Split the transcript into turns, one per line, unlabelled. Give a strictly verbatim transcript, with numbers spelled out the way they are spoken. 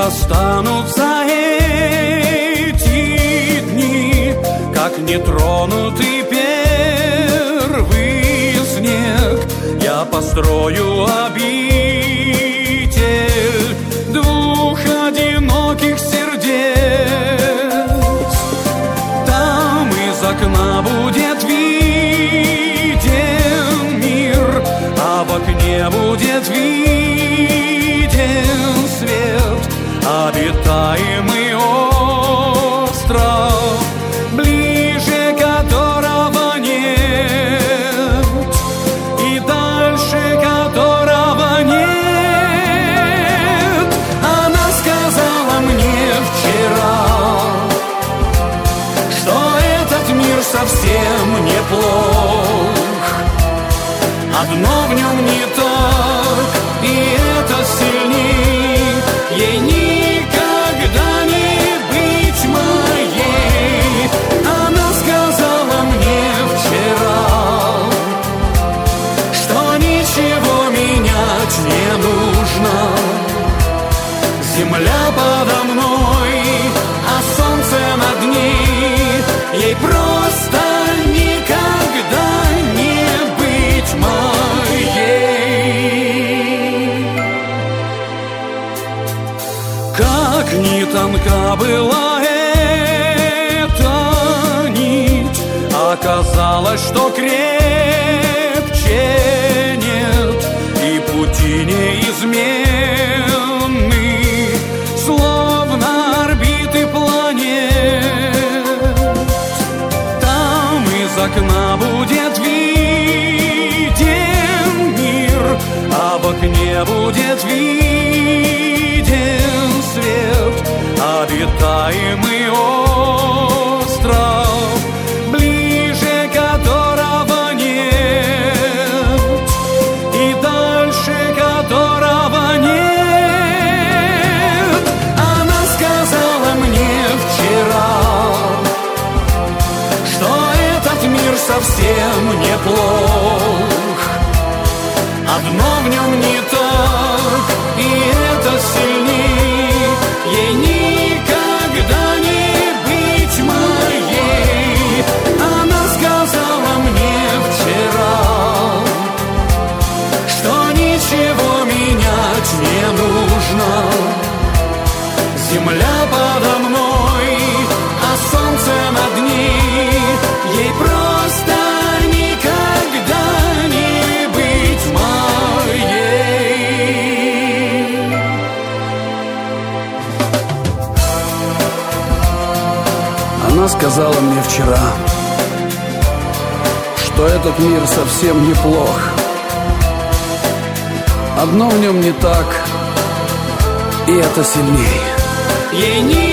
останутся эти дни, как нетронутый первый снег. Я построю обитель двух одиноких сердец. Там из окна будет виден мир, а в окне будет виден свет. Обитаемый остров, ближе которого нет, и дальше которого нет. Она сказала мне вчера, что этот мир совсем неплох. Одно в нем не так, и это сильней. Ей никогда не быть моей. Она сказала мне вчера, что ничего менять не нужно. Земля подо мной, а солнце над ней. Ей просто никогда не быть моей. Как ни тонка была эта нить, оказалось, что крепче нет, и пути неизменны, словно орбиты планет. Там из окна будет виден мир, а в окне будет виден свет. Обитаемый остров, ближе которого нет, и дальше которого нет. Она сказала мне вчера, что этот мир совсем неплох. Одно в нем не так, и это сильней. Ей никогда не быть моей. Она сказала мне вчера, что ничего менять не нужно. Земля подо мной, а солнце над ней. Ей просто никогда не быть моей.
Она сказала мне вчера, что этот мир совсем неплох. Одно в нем не так, и это сильней.
Ей не